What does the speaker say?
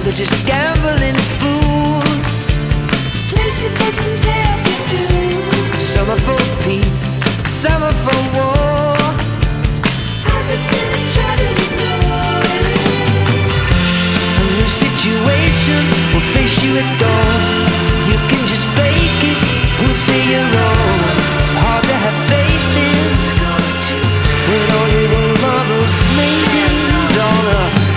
They're just gambling fools. Place your bets and pay off your dues. Some are for